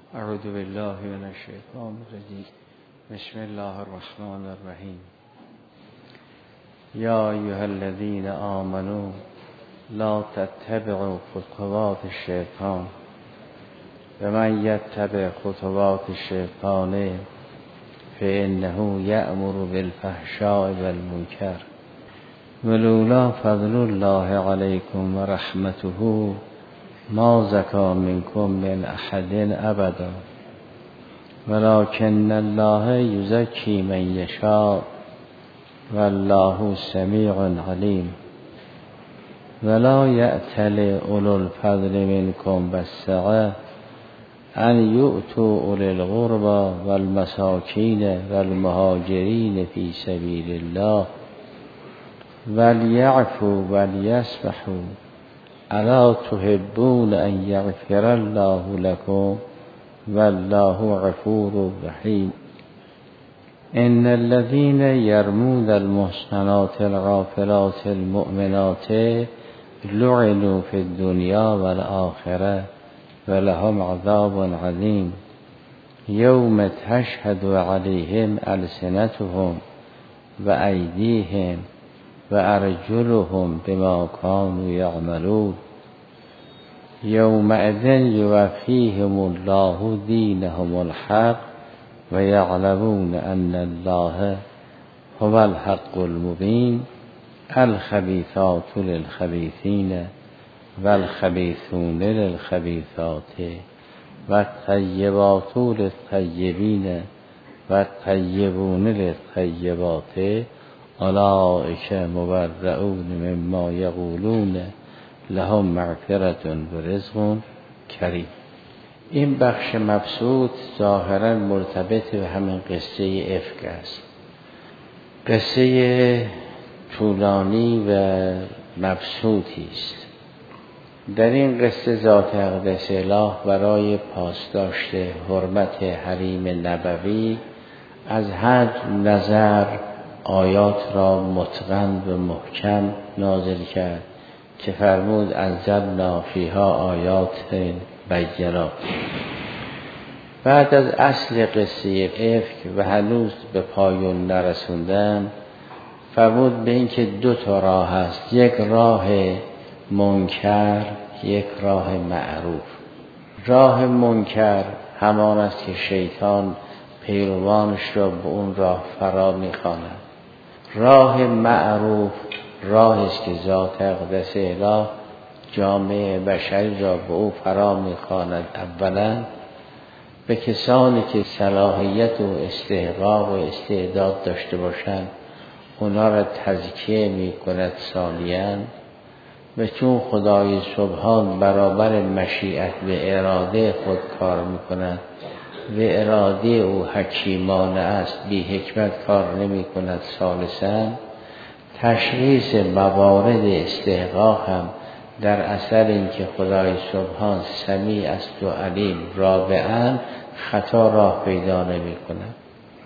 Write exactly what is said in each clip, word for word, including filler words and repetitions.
اعوذ بالله من الشیطان الرجیم. بسم الله الرحمن الرحیم. یا ایها الذین آمنوا لا تتبعوا خطوات الشیطان ومن یتبع خطوات الشیطان فانه یأمر بالفحشاء والمنکر ولولا فضل الله علیکم و رحمته ما زکی منکم من احد ابدا ولکن الله یزکی من یشاء والله سمیع علیم. ولا یأتل اولو الفضل منکم والسعة ان یؤتوا اولی القربى والمساکین والمهاجرین فی سبیل الله ولیعفوا ولیصفحوا الا تحبون ان یغفر الله لكم والله غفور رحیم. ان الذين يرمون المحصنات الغافلات المؤمنات لعنوا في الدنيا والآخرة ولهم عذاب عظيم يوم تشهد عليهم ألسنتهم وأيديهم وأرجلهم بما كانوا يعملون يومئذ يوفيهم الله دينهم الحق ويعلمون أن الله هو الحق المبين. الخبيثات للخبيثين والخبيثون للخبيثات والطيبات للطيبين والطيبون للطيبات اولئک مبرؤون مما یقولون لهم مغفرة و رزق کریم. این بخش مبسوط ظاهرا مرتبط به همین قصه افک است. قصه طولانی و مبسوطی است. در این قصه ذات اقدس اله برای پاسداشت حرمت حریم نبوی از هر نظر آیات را متقن و محکم نازل کرد که فرمود انزلنا فیها آیات بینات. بعد از اصل قصه افک و هنوز به پایان نرسوندن فرمود به این که دو تا راه هست، یک راه منکر، یک راه معروف. راه منکر همان است که شیطان پیروانش را به اون راه فرا می‌خواند. راه معروف راهی است که ذات اقدس اله جامعه بشری را به او فرا می‌خواند. اولا به کسانی که صلاحیت و استحقاق و استعداد داشته باشند اونا را تزکیه می‌کند. ثانیاً و چون خدای سبحان برابر مشیت و اراده خود کار می‌کند و اراده او حکیمانه است، بی حکمت کار نمی کند. ثالثاً تشخیص موارد استحقاق هم در اثر اینکه خدای سبحان سمیع است و علیم رابعاً خطا راه پیدا نمی کند.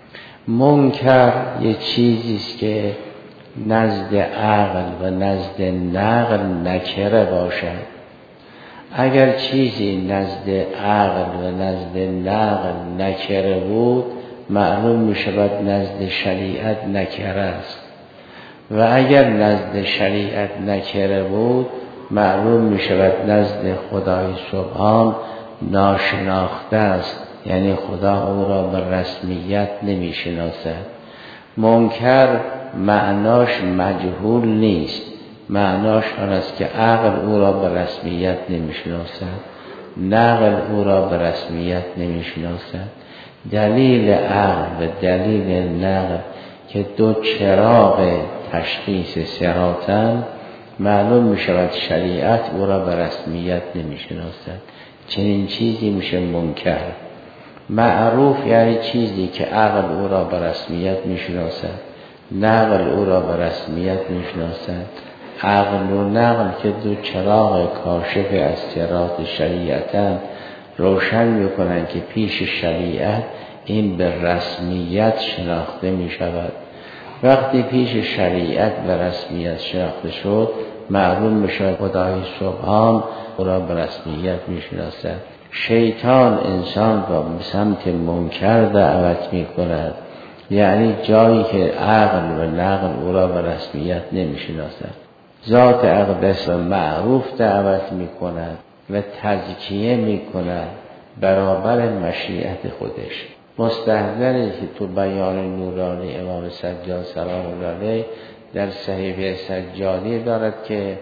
منکر یه چیزی است که نزد عقل و نزد نقل نکره باشد. اگر چیزی نزد عقل و نزد نقل نکره بود معلوم می شود نزد شریعت نکره است و اگر نزد شریعت نکره بود معلوم می شود نزد خدای سبحان ناشناخته است، یعنی خدا او را به رسمیت نمی شناسد. منکر معناش مجهول نیست، معناش آن است که عقل او را به رسمیت نمی‌شناسد، نقل او را به رسمیت نمی‌شناسد. دلیل عقل و دلیل نقل که دو چراغ تشخیص صراطند، معلوم می‌شود شریعت او را به رسمیت نمی‌شناسد. چنین چیزی میشه منکر. معروف یعنی چیزی که عقل او را به رسمیت می‌شناسد، نقل او را به رسمیت می‌شناسد. عقل و نقل که دو چراغ کاشف از صراط شریعتند، روشن می‌کنند که پیش شریعت این به رسمیت شناخته می‌شود. وقتی پیش شریعت به رسمیت شناخته شد معلوم می‌شود خدای سبحان او را به رسمیت می‌شناسد. شیطان انسان را به سمت منکر دعوت می کند، یعنی جایی که عقل و نقل او را به رسمیت نمی شناسد. ذات اقدس و معروف دعوت می کند و تزکیه می کند برابر مشیت خودش. مستحضره که تو بیان نورانی امام سجاد سلام الله علیه در صحیفه سجادی دارد که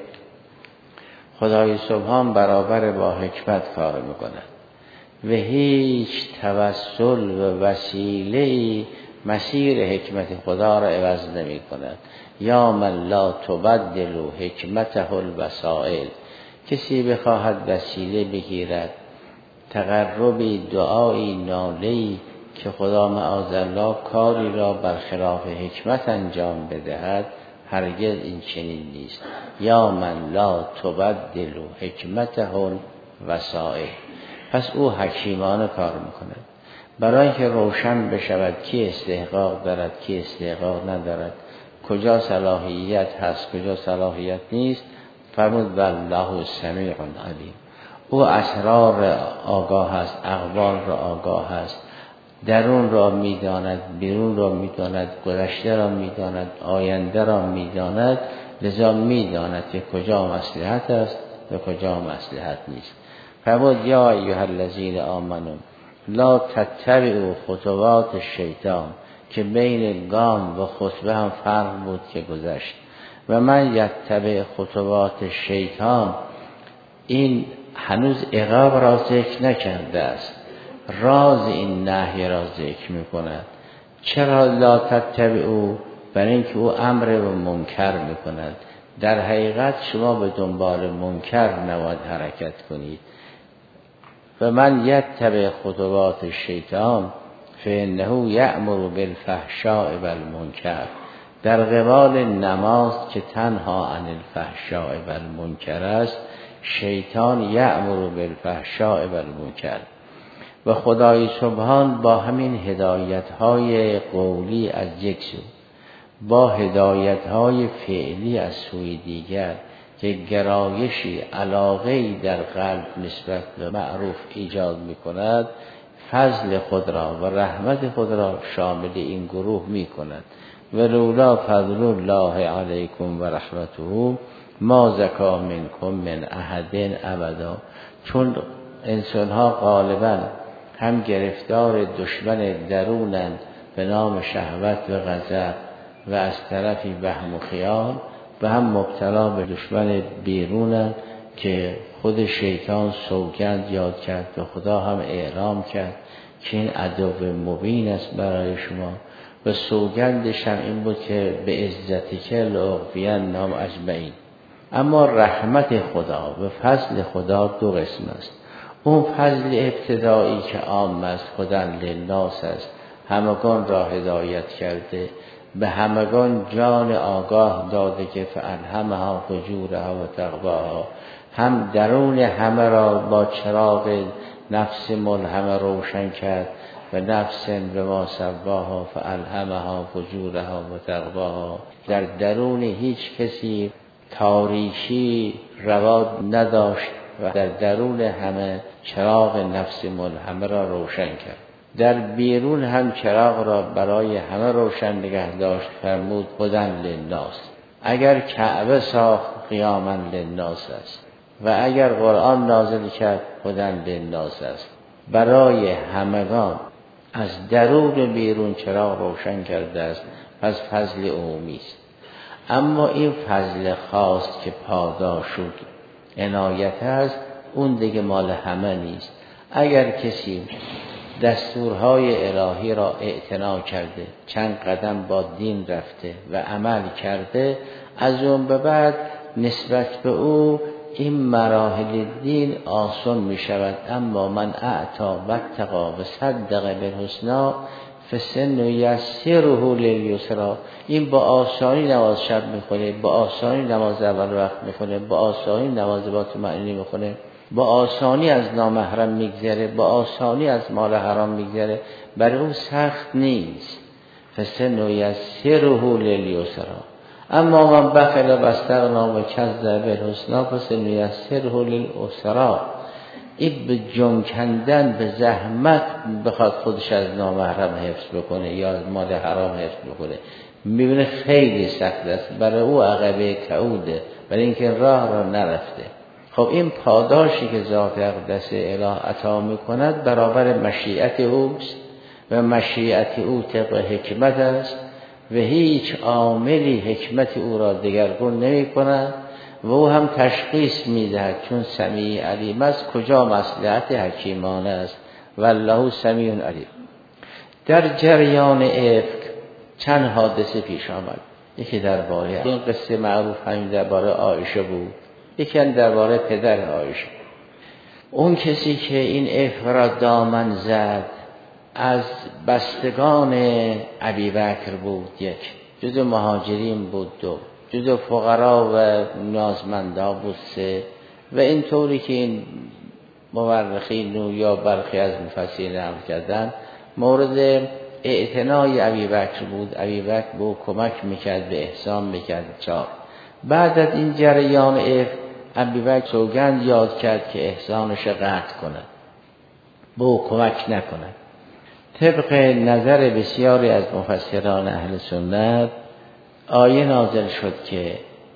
خدای سبحان برابر با حکمت کار میکند و هیچ توسل و وسیله‌ای مسیر حکمت خدا را عوض نمی کند. یا من لا تبدل حکمته الوسائل، کسی بخواهد وسیله بگیرد، تقربی، دعایی، ناله‌ای که خدا معاذالله کاری را برخلاف حکمت انجام بدهد، هرگز این چنین نیست. یا من لا تبدل حکمته الوسائل. پس او حکیمانه کار میکند برای اینکه روشن بشود کی استحقاق دارد کی استحقاق ندارد، کجا صلاحیت هست کجا صلاحیت نیست. فرمود والله سمیع علیم. او اسرار آگاه است، اقوال را آگاه است، درون را میداند، بیرون را میداند، گذشته را میداند، آینده را میداند. لذا میداند که کجا مصلحت است و کجا مصلحت نیست. فرمود یا ایها الذین آمنوا لا تتبعوا خطوات الشیطان، که بین گام و خطبه هم فرق بود که گذشت. و من یتبع خطوات شیطان، این هنوز عقاب را ذکر نکرده است، راز این نهی را ذکر میکند. چرا لا تتبعوا؟ برای اینکه او امر به منکر میکند. در حقیقت شما به دنبال منکر نباید حرکت کنید. و من یتبع خطوات الشیطان فانه یأمر بالفحشاء والمنکر. در قبال نماز که تنها عن الفحشاء والمنکر است، شیطان یأمر بالفحشاء والمنکر. و خدای سبحان با همین هدایت‌های قولی از یک سو، با هدایت‌های فعلی از سوی دیگر که گرایشی علاقه‌ای در قلب نسبت به معروف ایجاد می‌کند، فضل خود را و رحمت خود را شامل این گروه می‌کند. ولولا فضل الله علیکم و رحمته ما زکا منکم من احد ابدا. چون انسان‌ها غالباً هم گرفتار دشمن درونند به نام شهوت و غضب و از طرفی وهم و خیال، و هم مبتلا به دشمن بیرونند که خود شیطان سوگند یاد کرد و خدا هم اعلام کرد که این عدو مبین است برای شما، و سوگندش هم این بود که به عزتک لأغوینهم اجمعین. اما رحمت خدا و فضل خدا دو قسم است. اون فضل ابتدایی که عام است، هدی للناس است، همگان را هدایت کرده، به همگان جان آگاه داده که فالهمها فجورها و تقواها، هم درون همه را با چراغ نفس ملهمه روشن کرد و نفس به ما سواها فالهمها فجورها و تقواها. در درون هیچ کسی تاریکی روا نداشت و در درون همه چراغ نفس ملهمه را روشن کرد. در بیرون هم چراغ را برای همه روشن نگه داشت. فرمود هدی للناس. اگر کعبه ساخت قیاما للناس است و اگر قرآن نازل کرد هدی للناس است. برای همگان از درون بیرون چراغ روشن کرده است. پس فضل عمومی است. اما این فضل خاص که پاداش شد عنایت است، اون دیگه مال همه نیست. اگر کسی دستورهای الهی را اعتنا کرده، چند قدم با دین رفته و عمل کرده، از اون به بعد نسبت به او این مراحل دین آسان می شود. اما من اعطا و اتقا و صدق بالحسنی فسنیسره لیسری. این با آسانی نماز شب میخونه، با آسانی نماز اول وقت میخونه، با آسانی نماز با طمأنینه میخونه، با آسانی از نامحرم میگذره، با آسانی از مال حرام میگذره. برای اون سخت نیست. فسنیسره لیسری. اما من بخل و استغنی و کذب بالحسنی فسنیسره للعسری. این به جون کندن به زحمت بخواد خودش از نامحرم حفظ بکنه یا از مال حرام حفظ بکنه، میبینه خیلی سخت است، برای او عقبه کعوده، برای اینکه راه را نرفته. خب این پاداشی که ذات اقدس اله عطا میکند برابر مشیت اوست و مشیت او طبق حکمت است و هیچ عاملی حکمت او را دگرگون نمی کند و او هم تشخیص میدهد چون سمیع علیم است کجا مصلحت حکیمانه است والله سمیع علیم. در جریان افک چند حادثه پیش آمد. یکی درباره این قصه معروف همین درباره عایشه بود، یکی درباره پدر عایشه. اون کسی که این افک را دامن زد از بستگان ابیبکر بود، یک جزء مهاجرین بود، دو جزء فقرا و نیازمندا بود، سه و این طوری که این مورخین یا برخی از مفسرین نقل کردن مورد اعتنای ابیبکر بود. ابیبکر به او کمک میکرد، به احسان میکرد. چهار بعد از این جریان افک ابیبکر سوگند یاد کرد که احسانش قطع کند، به او کمک نکند. طبق نظر بسیاری از مفسران اهل سنت آیه نازل شد که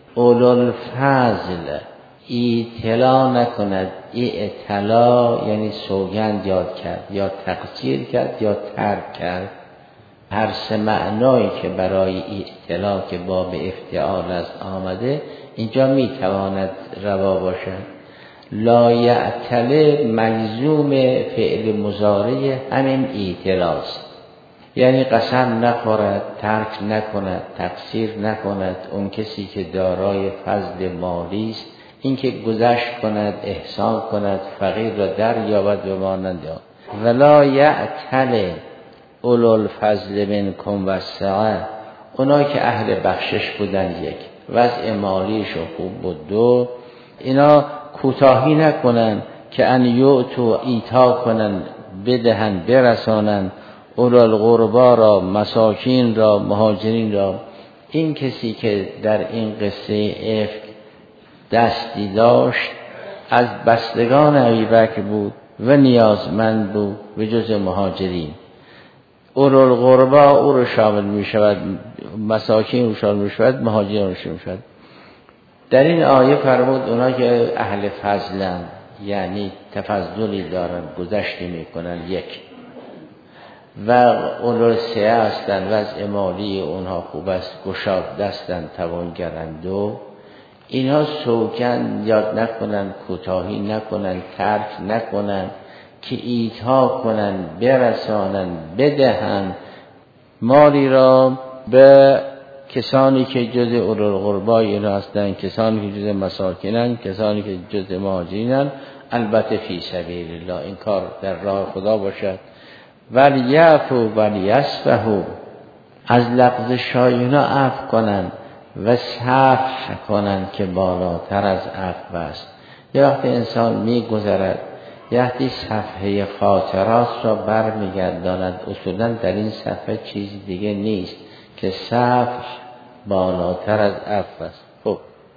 اولوالفضل اطلاع نکند. اطلاع یعنی سوگند یاد کرد یا تقصیر کرد یا ترک کرد. هر سه معنایی که برای اطلاع که باب افتعال است آمده اینجا میتواند روا باشد. لا یعتل مجزوم فعل مضارع همین اطلاع است، یعنی قسم نخورد، ترک نکند، تقصیر نکند. اون کسی که دارای فضل مالی است این که گذشت کند، احسان کند، فقیر را در یابد و مانند آن. ولا یعتل اولو الفضل منکم والسعه، اونا که اهل بخشش بودن، یک وضع مالیشون خوب بود، دو اینا کوتاهی نکنن که ان یعطوا ایتا کنن، بدهن، برسانن اولو القربا را، مساکین را، مهاجرین را. این کسی که در این قصه افک دستی داشت از بستگان ابیبکر بود و نیازمند بود و جز مهاجرین. اولو القربا او رو شامل می شود، مساکین رو شامل می شود، مهاجرین رو شامل می شود. در این آیه فرمود اونا که اهل فضلن، یعنی تفضلی دارن، گذشتی می کنن، یک و اولو سعه هستن، وضع مالی اونها خوب است، گشاد دستن، توانگرن، دو اینها سوگند یاد نکنن، کوتاهی نکنن، ترک نکنن که ایتا کنن، برسانن، بدهن مالی را به کسانی که جز اولوالقربای اینا هستن، کسانی که جز مساکینن، کسانی که جز مهاجرینن، البته فی سبیل الله این کار در راه خدا باشد. ولیعفو ولیصفحوا، از لغزش های اینا عفو کنن و صفح کنن که بالاتر از عفو است. یه وقت انسان می گذرد، یه وقتی صفحه خاطرات را بر می گرداند، اصولا در این صفحه چیزی دیگه نیست که صفح بالاتر از عفو است. خب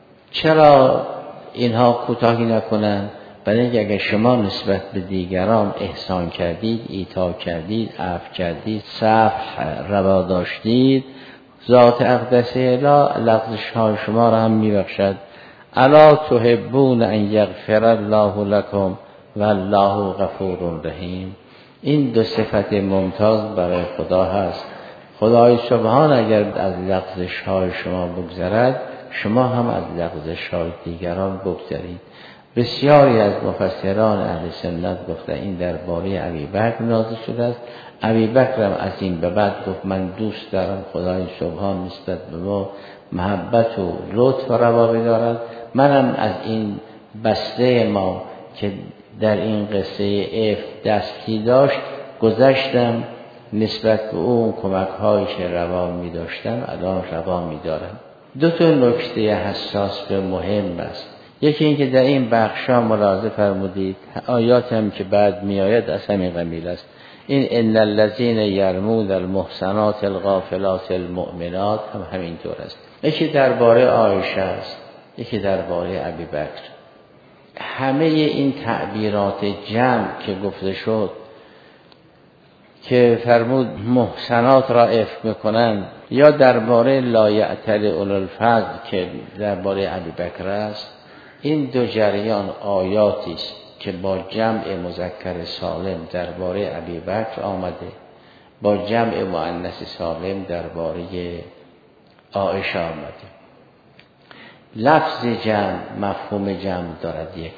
چرا اینها کوتاهی نکنن؟ برای اینکه اگر شما نسبت به دیگران احسان کردید، ایتا کردید، عفو کردید، صفح روا داشتید، ذات اقدس اله لغزش های شما را هم میبخشد. الا تحبون ان یغفر الله لکم والله غفور رحیم. این دو صفت ممتاز برای خدا هست. خدای سبحان اگر از لغزش های شما بگذرد، شما هم از لغزش های دیگران بگذرید. بسیاری از مفسران اهل سنت گفته این درباره ابیبکر نازل شده است. ابیبکر هم از این به بعد گفت من دوست دارم خدای سبحان نسبت به ما محبت و لطف روا بدارد، منم از این بسته ما که در این قصه اف دستی داشت گذشتم، نسبت به اون کمک هایی که روا می داشتم الان روا می دارم. دو تا نکته حساس به مهم است. یکی اینکه در این بخشا ملاحظه فرمودید آیات هم که بعد می آید از همین قبیل است. این ان الذين يرمون المحصنات الغافلات المؤمنات هم همینطور است. یکی درباره عایشه است، یکی درباره ابوبکر. همه این تعبیرات جمع که گفته شد که فرمود محسنات را عفو میکنن، یا درباره لا یعتل اولو الفضل که درباره ابوبکر است، این دو جریان آیاتی است که با جمع مذکر سالم درباره ابوبکر آمده، با جمع مؤنث سالم درباره عایشه آمده. لفظ جمع مفهوم جمع دارد، یک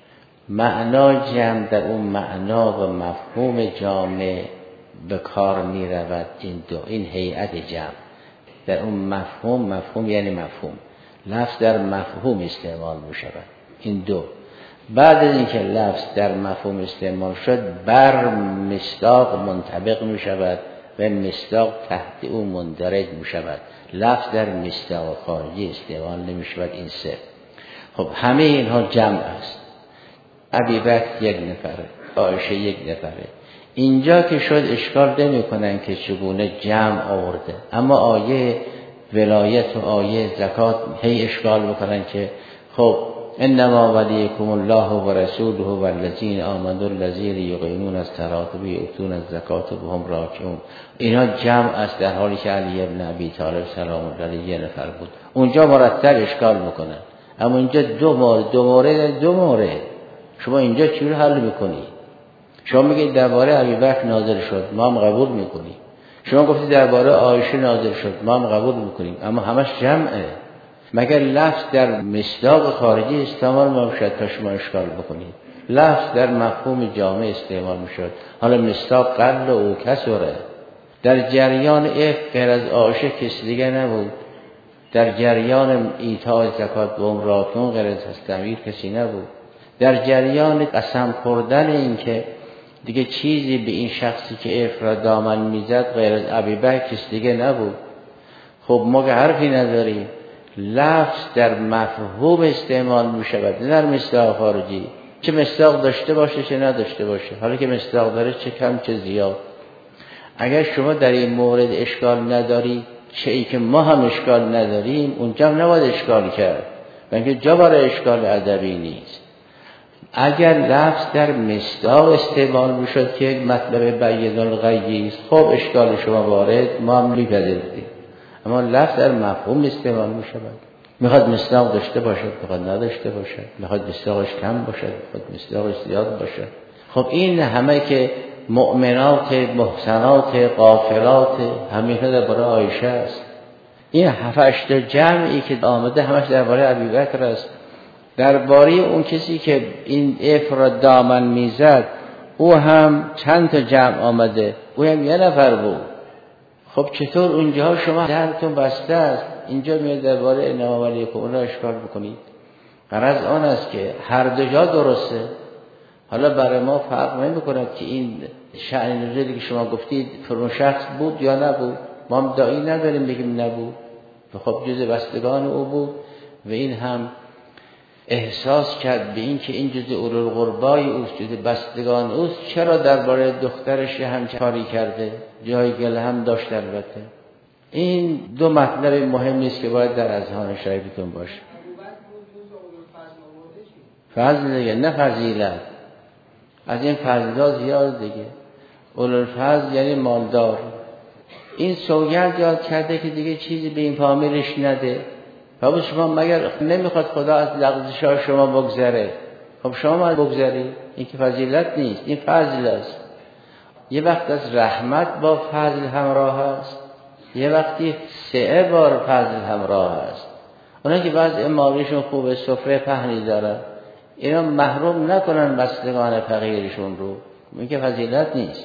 معنا جمع در اون معنا و مفهوم جامع به کار می رود. این دو، این هیئت جمع در اون مفهوم، مفهوم یعنی مفهوم، لفظ در مفهوم استعمال می شود. این دو، بعد از اینکه لفظ در مفهوم استعمال شد بر مصداق منطبق می شود و مصداق تحت او مندرج می شود. لفظ در مصداق خارجی استعمال نمی شود. این سه، خب همه اینها جمع است. ابوبکر یک نفره، عایشه یک نفره. اینجا که شد اشکال نمی کنن که چگونه جمع آورده، اما آیه ولایت و آیه زکات هی اشکال میکنن که خب انما ولیکم الله و رسوله و الذین آمنوا الذین یقیمون الصلاة و یؤتون الزکات و هم راکعون. اینا جمع است، در حالی که علی ابن ابی طالب سلام الله علیه یه نفر بود. اونجا مرتب اشکال میکنن، اما اینجا دو مورد دو مورد دو مورد شما اینجا چی رو حل میکنی؟ شما میگید درباره ابوبکر نازل شد، ما هم قبول میکنیم. شما گفتید درباره عایشه نازل شد، ما هم قبول میکنیم، اما همش جمعه. مگر لفظ در مصداق خارجی استعمال میشد تا شما اشکال بکنید؟ لفظ در مفهوم جامع استعمال میشد. حالا مصداق قل و کسره. در جریان اف غیر از عایشه کسی دیگه نبود. در جریان ایتاء زکات و راکعون غیر از استمیر کسی نبود. در جریان قسم خوردن این که دیگه چیزی به این شخصی که اف را دامن میزد غیر از ابوبکر کسی دیگه نبود. خب ما که حرفی نداریم، لفظ در مفهوم استعمال می شود، نه در مصداق خارجی. چه مصداق داشته باشه چه نداشته باشه، حالا که مصداق داره چه کم چه زیاد. اگر شما در این مورد اشکال نداری، چه ای که ما هم اشکال نداریم، اونجا هم نباید اشکال کرد، بلکه جا برای اشکال ادبی نیست. اگر لفظ در مصداق استعمال می شد که یک مطلب بیان الغیبی است، خب اشکال شما وارد، ما هم میپذیریم. اما لفظ در مفهوم استعمال می شود. میخواد مصداق داشته باشد، میخواد نداشته باشد، میخواد مصداقش کم باشد، میخواد مصداقش زیاد باشد. خب این همه که مؤمنات، محسنات، غافلات، همین درباره عایشه است. این هفت هشت جمعی که آمده همش درباره ابوبکر است. درباره اون کسی که این اف را دامن میزد، او هم چند تا جمع آمده، او هم یه نفر بود. خب چطور اونجا شما درتون بسته است، اینجا میاد درباره انما ولیکم اون را اشکال بکنید؟ غرض آن است که هر دو جا درسته. حالا برای ما فرق نمی‌کند که این شأن نزولی که شما گفتید فرون شخص بود یا نبود، ما هم داعی نداریم بگیم نبود، خب جز بستگان او بود و این هم احساس کرد به این که این جز اولوالقربای اوست، جز بستگان اوست، چرا درباره دخترش هم کاری کرده؟ جای گله هم داشت. البته این دو مطلب مهم است که باید در اذهان شایبتون باشه. فضل دیگه، نه فضیلت. از این فضلات زیاد دیگه. اولوالفضل یعنی مالدار. این سوگند یاد کرده که دیگه چیزی به این فامیلش نده. خب شما مگر نمیخواد خدا از لغزش‌ها شما بگذره؟ خب شما ما بگذری؟ این که فضیلت نیست، این فضل است. یه وقت از رحمت با فضل همراه است، یه وقتی سعه بار فضل همراه است. اونا که بعض امالیشون خوبه، سفره پهنی داره، اینا محروم نکنن بستگان فقیرشون رو. این که فضیلت نیست.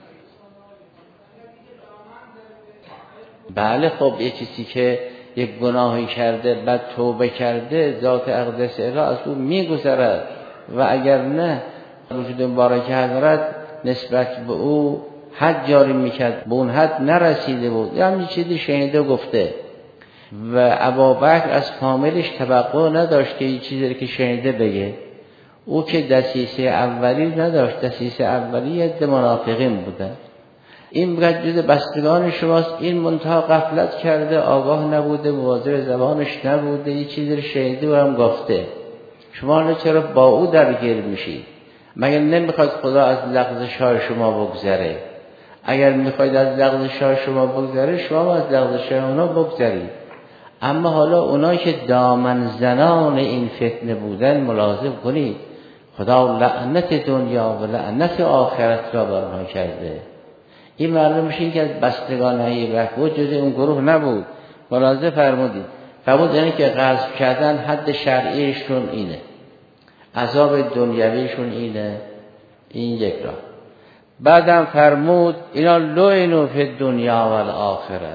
بله خب یه چیزی که یک گناهی کرده بعد توبه کرده، ذات اقدس اله از او میگذرد و اگر نه وجود مبارک حضرت نسبت به او حد جاری میکرد، به اون حد نرسیده بود. یه همین چیزی شنیده گفته و ابوبکر از فامیلش توقع نداشت که این چیزی که شنیده بگه. او که دسیسه اولی نداشت، دسیسه اولی عده منافقین بودن. این بگه جز بستگان شماست، این منتها غفلت کرده، آگاه نبوده، مواظب زبانش نبوده، یه چیزی رو شنیده و هم گفته. شما چرا با او درگیر میشید؟ مگر نمیخواید خدا از لغزش های شما بگذره؟ اگر میخواید از لغزش های شما بگذره، شما از لغزش های اونا بگذرید. اما حالا اونایی که دامن زنان این فتنه بودن ملاحظه کنید، خدا لعنت دنیا و لعنت آخرت را بر آنها کرده. این معلوم میشه که از بستگان ایبک بود، جز اون گروه نبود. ملاحظه فرمودید. فرمود یعنی که غصب کردن حد شرعیشون اینه، عذاب دنیویشون اینه. این یک راه. بعدم فرمود اینا لعنوا فی الدنیا و الاخره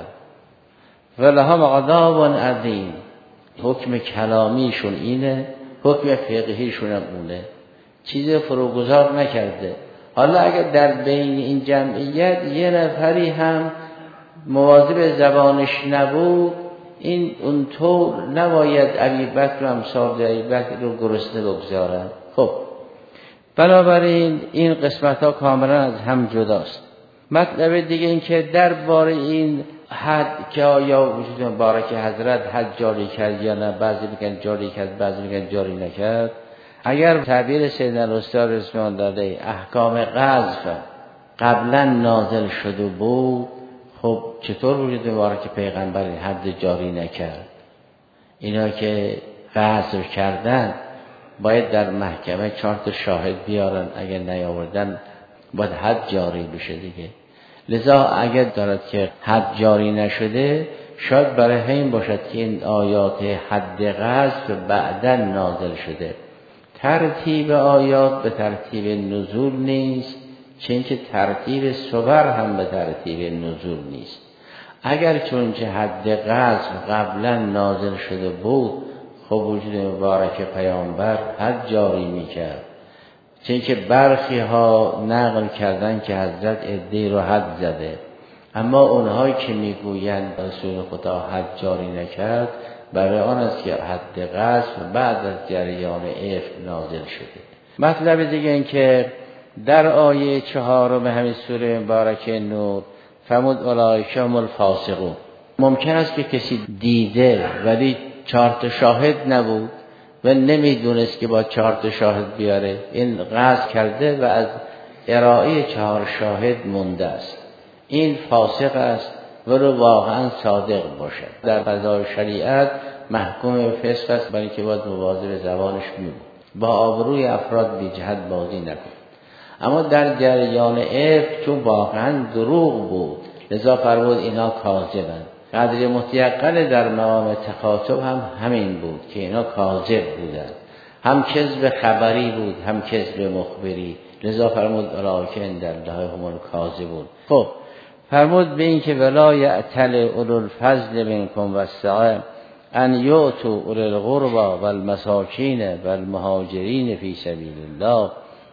ولهم عذاب عظیم. حکم کلامیشون اینه، حکم فقهیشون هم اونه، چیز فروگذار نکرده. حالا اگر در بین این جمعیت یه نفری هم مواظب زبانش نبود، این اونطور نباید ابوبکر رو امثال ابوبکر رو گرسنه بگذارن. خب بنابراین این قسمت ها کاملا از هم جداست. مطلب دیگه این که درباره این حد که آیا وجود مبارک حضرت حد جاری کرد یا نه، بعضی میگن جاری کرد، بعضی میگن جاری نکرد. اگر تعبیر سیدنا الاستاد رضوان داده احکام قذف قبلا نازل شده بود، خب چطور وجود مبارک پیغمبر حد جاری نکرد؟ اینا که قذف کردن باید در محکمه چهار تا شاهد بیارن، اگر نیاوردن باید حد جاری بشه دیگه. لذا اگر دارد که حد جاری نشده، شاید برای همین باشد که این آیات حد قذف بعداً نازل شده. ترتیب آیات به ترتیب نزول نیست، چون که ترتیب صور هم به ترتیب نزول نیست. اگر چون که حد قذف قبلا نازل شده بود، خب وجود مبارک پیامبر حد جاری میکرد. چون که برخی ها نقل کردن که حضرت عده‌ای رو حد زده، اما اونهایی که میگویند رسول خدا حد جاری نکرد، برای آن است که حد قذف بعد از جریان افک نازل شده. مطلب دیگه این که در آیه چهارم همین سوره مبارکه نور فرمود اولئک هم الفاسقون. ممکن است که کسی دیده ولی چهار تا شاهد نبود و نمیدونست که با چهار تا شاهد بیاره، این قصد کرده و از ارائه چهار شاهد مونده است، این فاسق است ولو واقعا صادق باشد. در قضای شریعت محکوم به فسق است، برای که باید مواظب زبانش میمون، با آبروی افراد بی جهت بازی نکن. اما در جریان افک چون واقعا دروغ بود، لذا فرمود اینا کاذبند. قدر متیقن در مقام تخاطب هم همین بود که اینا کاذب بودند، هم کذب خبری بود هم کذب مخبری. لذا فرمود اولئک عند الله هم الکاذبون. خب فرمود به این که ولا یأتل اولو الفضل منکم والسعه ان یؤتوا اولی القربى والمساکین والمهاجرین فی سبیل الله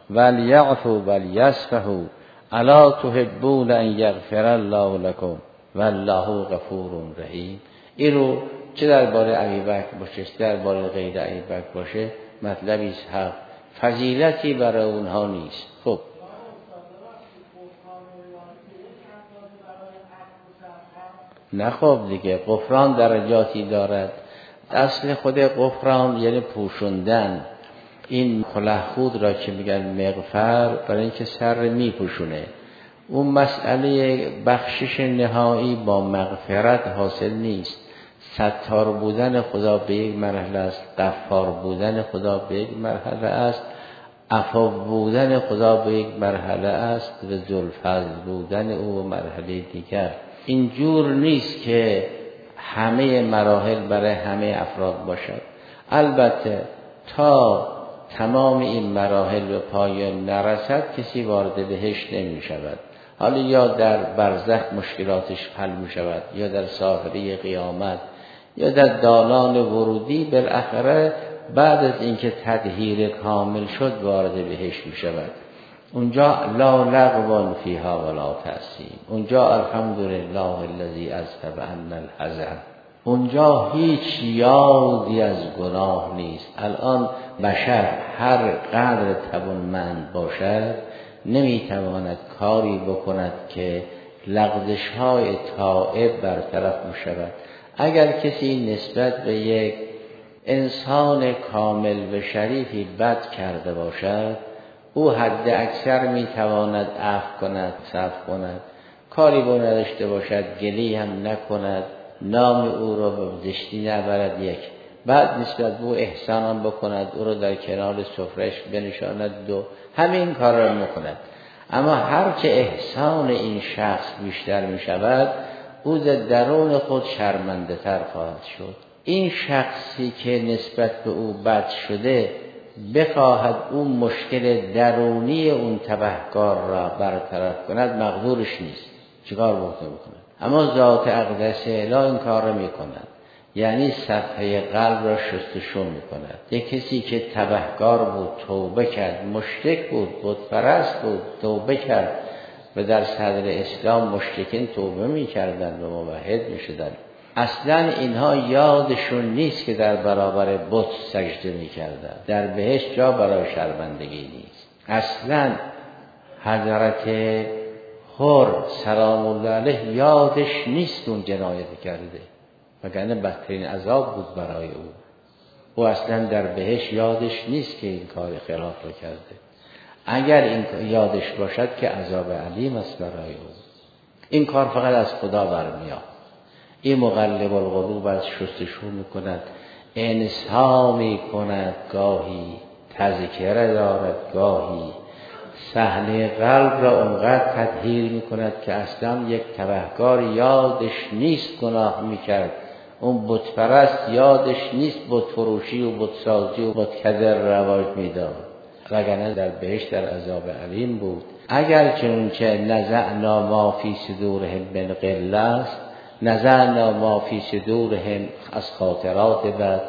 ولیعفوا ولیصفحوا الا تحبون ان یغفر الله لكم والله غفور رحیم. این رو چه درباره ابوبکر باشه چه درباره غیر ابوبکر باشه مطلبی است حق، فضیلتی برای اونها نیست. خب نه خب دیگه غفران درجاتی دارد. اصل خود غفران یعنی پوشوندن. این کلاه خود را که میگن مغفر برای اینکه سر میپوشونه. اون مسئله بخشش نهایی با مغفرت حاصل نیست. ستار بودن خدا به یک مرحله است، غفار بودن خدا به یک مرحله است، عفو بودن خدا به یک مرحله است و ذوالفضل بودن او مرحله دیگر. اینجور نیست که همه مراحل برای همه افراد باشد. البته تا تمام این مراحل به پایان نرسد کسی وارد بهشت نمی شود. حالا یا در برزخ مشکلاتش حل می شود، یا در ساحره قیامت، یا در دالان ورودی، بالاخره بعد از اینکه تطهیر کامل شد وارد بهشت می شود. اونجا لا لغو فیها ولا تأثیم، اونجا الحمدلله الذی اذهب عنا الحزن، اونجا هیچ یادی از گناه نیست. الان بشر هر قدر توانمند باشد نمیتواند کاری بکند که لغزش های تائب برطرف می شود. اگر کسی نسبت به یک انسان کامل و شریفی بد کرده باشد، او حد اکثر میتواند عفو کند، صفح کند، کاری با نداشته باشد، گلی هم نکند، نام او را به زشتی نبرد، یک بعد نسبت به او احسان هم بکند، او را در کنار سفرهش بنشاند، دو همین کار را میکند. اما هرچه احسان این شخص بیشتر میشود، او در درون خود شرمنده تر خواهد شد. این شخصی که نسبت به او بد شده بخواهد اون مشکل درونی اون تبهکار را برطرف کند، مقدورش نیست، چیکار باید بکند؟ اما ذات اقدس الهی این کار را میکند، یعنی صفحه قلب را شستشو میکند. یک کسی که تبهکار بود توبه کرد، مشرک بود، بت پرست بود، توبه کرد و در صدر اسلام مشرکین توبه میکردند و موحد میشدند. اصلا اینها یادشون نیست که در برابر بت سجده میکردند. در بهشت جا برای شرمندگی نیست. اصلا حضرت حر سلام الله علیه یادش نیست اون جنایت کرده، وگرنه بدترین عذاب بود برای او. او اصلا در بهشت یادش نیست که این کار خلاف رو کرده. اگر این یادش باشد که عذاب علیم است برای او. این کار فقط از خدا برمیاد. این مقلب القلوب از شستشو میکند، انسا میکند، گاهی تذکره دارد، گاهی صحنه قلب را اونقدر تطهیر میکند که اصلا یک تبهکار یادش نیست گناه میکرد، اون بت پرست یادش نیست بت فروشی و بت سازی و بت کدر رواج میداد، وگرنه در بهشت در عذاب علیم بود. اگر چنانچه نزعنا ما فی صدورهم من غل است، نزعنا ما فی صدورهم از خاطرات بد،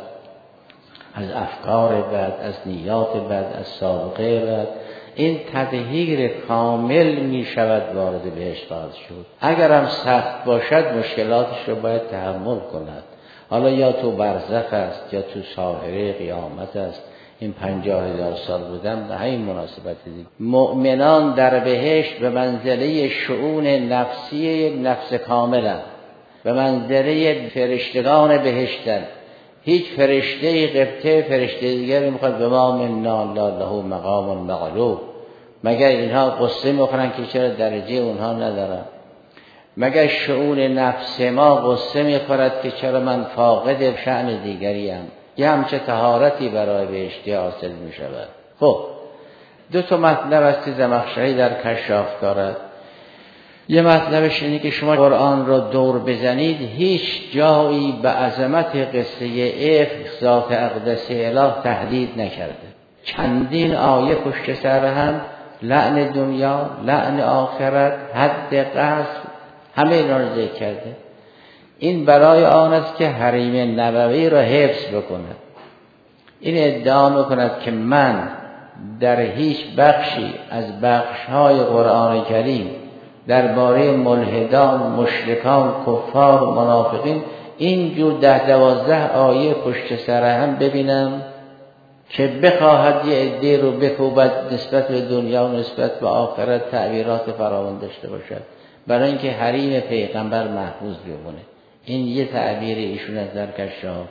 از افکار بد، از نیات بد، از سابقه بد، این تطهیر کامل می شود، وارد بهشت خواهد شد. اگر هم سخت باشد مشکلاتش رو باید تحمل کند. حالا یا تو برزخ است یا تو ساحره قیامت است. این پنجاه هزار سال بودن به همین مناسبت دید. مؤمنان در بهشت به منزله شؤون نفسی یک نفس کاملند، به منزله فرشتگان بهشتند. هیچ فرشته قبطه فرشته دیگری میخواد به ما مننا له مقام معلوم، مگر اینها قصه میخورن که چرا درجه اونها ندارن؟ مگر شؤون نفس ما قصه میخورد که چرا من فاقد شأن دیگریم؟ یه همچه طهارتی برای بهشتی حاصل میشود. خب دو تا مطلب است که زمخشری در کشاف دارد. یه مطلبش اینه که شما قرآن را دور بزنید، هیچ جایی به عظمت قصه افک ذات اقدس اله تهدید نکرده. چندین آیه پشت سر هم، لعن دنیا، لعن آخرت، حد قذف، همه اینا رو ذکر کرده. این برای آن است که حریم نبوی را حفظ بکند. این ادعا میکند که من در هیچ بخشی از بخش‌های قرآن کریم درباره ملحدان، مشرکان، کفار، منافقین اینجور ده دوازده آیه پشت سر هم ببینم که بخواهد یه عده رو بکوبد نسبت به دنیا و نسبت به آخرت تعبیرات فراوان داشته باشد، برای اینکه حریم پیغمبر محفوظ بمونه. این یه تعبیر ایشون از در کشاف.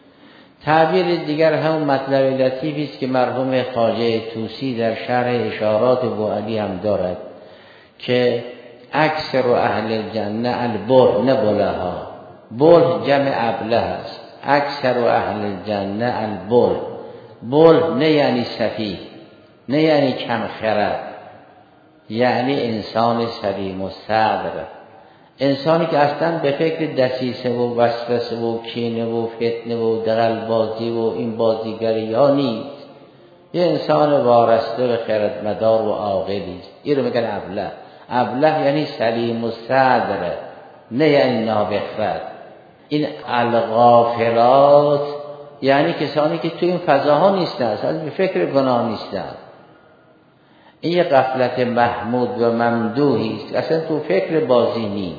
تعبیر دیگر هم مطلب لطیفی است که مرحوم خواجه طوسی در شرح اشارات بوعلی هم دارد که اکثر اهل الجنه البر، نه بلها، بل جمع ابله است. اکثر اهل الجنه البل، بل نه یعنی سفیه، نه یعنی کم خرد، یعنی انسان سلیم و صدر، انسانی که اصلا به فکر دسیسه و وسوسه و کینه و فتنه و دغلبازی و این بازیگری ها نیست. یه انسان وارسته و خردمدار و عاقلی است. این رو میگن ابله. ابله یعنی سلیم و صدر، نه یعنی نابخرد. این الغافلات یعنی کسانی که تو این فضاها نیستن، اصلا به فکر گناه نیستن. این یه غفلت محمود و ممدوحی است، اصلا تو فکر بازی نیست.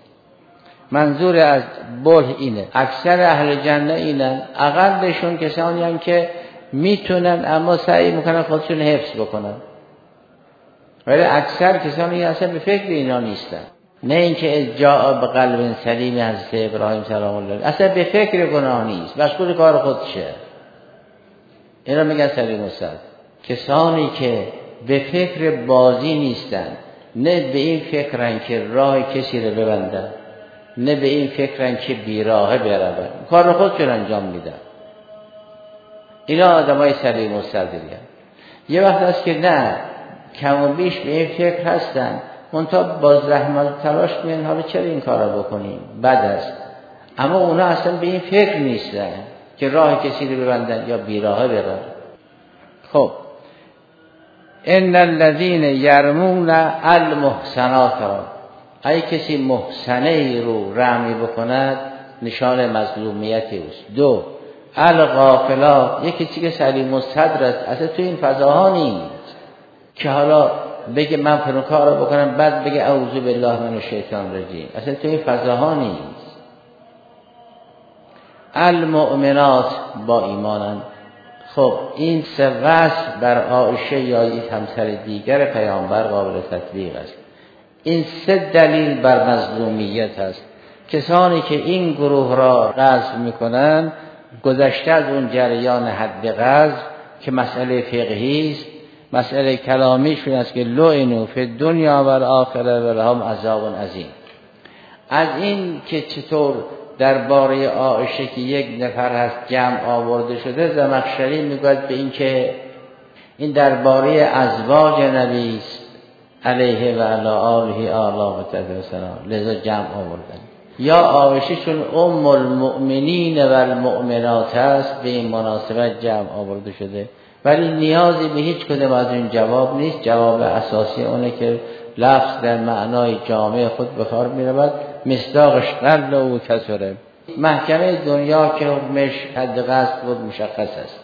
منظور از بل اینه. اکثر اهل جنه اینن، اقلشون کسانی هم که میتونن اما سعی میکنن خودشون حفظ بکنن، ولی اکثر کسانی اصلا به فکر اینا نیستن. نه اینکه جاء به قلب سلیم حضرت ابراهیم سلام الله علیه اصلا به فکر گناه نیست، مشغول کار خودشه. اینا میگن سلیم الصدر. کسانی که به فکر بازی نیستن، نه به این فکرن که راه کسی رو ببندن، نه به این فکرن که بیراهه برون، کار خودشون انجام میدن. اینا آدمای سلیم الصدری. یه وقت هست که نه کم و بیش به این فکر هستن، منتها باز رحمت تلاش می‌کنن حالا چرا این کارو بکنیم، بد است. اما اونا اصلا به این فکر نیستن که راه کسی رو ببندن یا بیراهه برن. خب ان الذين يرمون المحصنات، ای کسی محصنه رو رمی بکند نشان مظلومیت اوست. دو الغافلات، یکی کسی که سلیم الصدر است، اصلا تو این فضاها نیست که حالا بگه من فلان کارو بکنم بعد بگه اعوذ بالله من الشیطان الرجیم، اصلا تو این فضاها نیست. المؤمنات با ایمانند. خب این سه وصف بر عایشه یا یک همسر دیگر پیامبر قابل تطبیق است. این سه دلیل بر مظلومیت است. کسانی که این گروه را قذف میکنن گذشته از اون جریان حد قذف که مسئله فقهی است، مسئله کلامیشون است که لعنوا فی الدنیا و الاخره و لهم عذاب عظیم. از این که چطور درباره عایشه که یک نفر هست جمع آورده شده، زمخشری میگوید به این که این درباره ازواج نبی است علیه و علی آله آلا و تسلیم، لذا جمع آوردن. یا عایشه چون ام المؤمنین و المؤمنات است به این مناسبت جمع آورده شده، ولی نیازی به هیچ کدام از این جواب نیست. جواب اساسی اونه که لفظ در معنای جامع خود به کار می‌رود، مصداقش قل و کسره. محکمه دنیا که حکمش حد قذف بود مشخص است،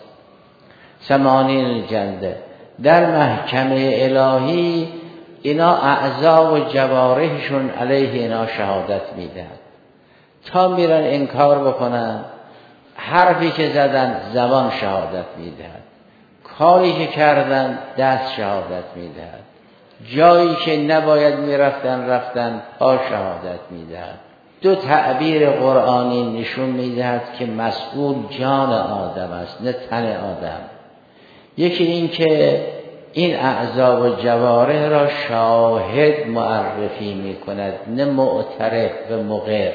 ثمانین جلده. در محکمه الهی اینا اعضا و جوارحشون علیه اینا شهادت میدهد. تا میرن انکار بکنن، حرفی که زدن زبان شهادت میدهد، کاری که کردن دست شهادت میدهد، جایی که نباید میرفتن رفتن پا شهادت میدهد. دو تعبیر قرآنی نشون میدهد که مسئول جان آدم است نه تن آدم. یکی این که این اعضا و جوارح را شاهد معرفی میکند نه معترف و مقر.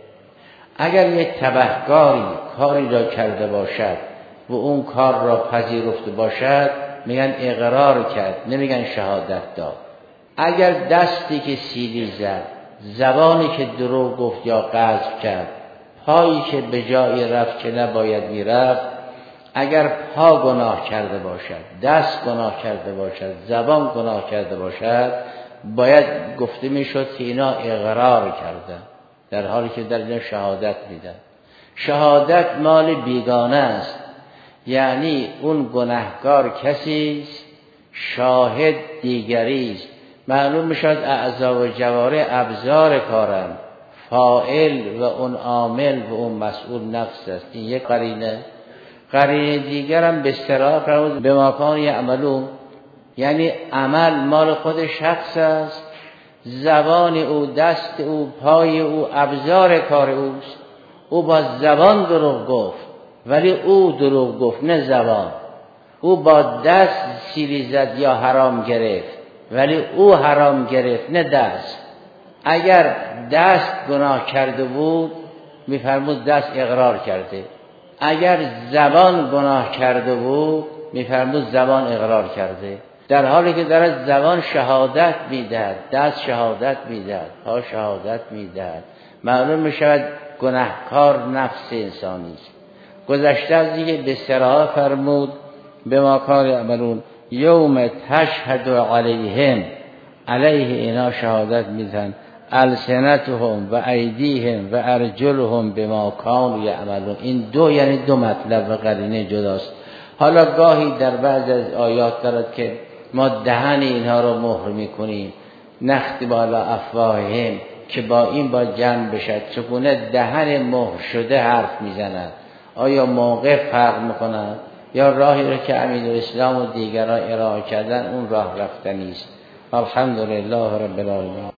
اگر یک تبهکاری کاری را کرده باشد و اون کار را پذیرفته باشد میگن اقرار کرد، نمیگن شهادت داد. اگر دستی که سیلی زد، زبانی که دروغ گفت یا قذف کرد، پایی که به جای رفت که نباید میرفت، اگر پا گناه کرده باشد، دست گناه کرده باشد، زبان گناه کرده باشد، باید گفته میشد که اینا اقرار کردن، در حالی که در اینا شهادت میدن. شهادت مال بیگانه است، یعنی اون گناهکار کسی است، شاهد دیگری است. معلوم میشد اعضا و جوارح ابزار کارند، فاعل و اون عامل و اون مسئول نفس است. این یک قرینه. قرینه دیگر هم به اصطلاح فرمود به ماکان یعملون، یعنی عمل مال خود شخص است، زبان او، دست او، پای او ابزار کار اوست. او با زبان دروغ گفت ولی او دروغ گفت نه زبان. او با دست سیلی زد یا حرام گرفت ولی او حرام گرفت نه دست. اگر دست گناه کرده بود میفرمود دست اقرار کرده، اگر زبان گناه کرده بود میفرمود زبان اقرار کرده. در حالی که در زبان شهادت میدهد، دست شهادت میدهد، پا شهادت میدهد، معلوم میشود گناهکار نفس انسانی است. گذشته از دیگه به صراحت فرمود به ما کار یعملون یوم تشهد علیهم، علیه اینا شهادت میدن السنتهم و ایدیهم و ارجلهم بما کانوا یعملون. این دو یعنی دو مطلب و قرینه جداست. حالا گاهی در بعض از آیات دارد که ما دهن اینها رو مهر میکنیم، نختم بالا افواههم، که با این با جمع بشد چگونه دهن مهر شده حرف میزنند. آیا موقع فرق میکنند یا راهی رو که امیرالاسلام و دیگران ارائه کردن اون راه رفتنی است؟ الحمدلله رب العالمین.